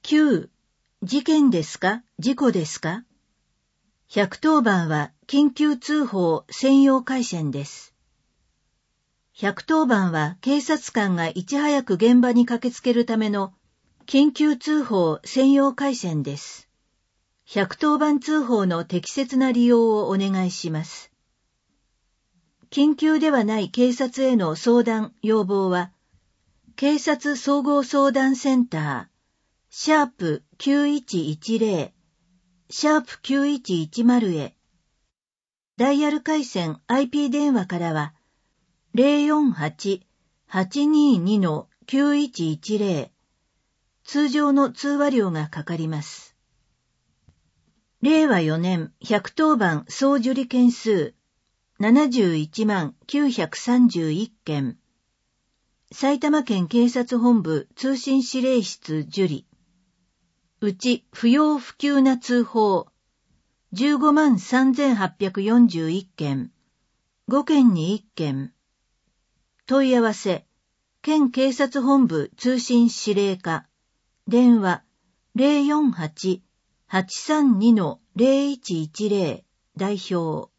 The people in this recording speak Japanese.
9、事件ですか？事故ですか？110番は緊急通報専用回線です。110番は警察官がいち早く現場に駆けつけるための緊急通報専用回線です。110番通報の適切な利用をお願いします。緊急ではない警察への相談・要望は、警察総合相談センター、#9110、#9110へ。ダイヤル回線 IP 電話からは、048-822-9110、通常の通話料がかかります。令和4年110番総受理件数71万931件。埼玉県警察本部通信指令室受理。うち不要不急な通報15万3841件。5件に1件。問い合わせ、県警察本部通信指令課。電話048-832-0110代表。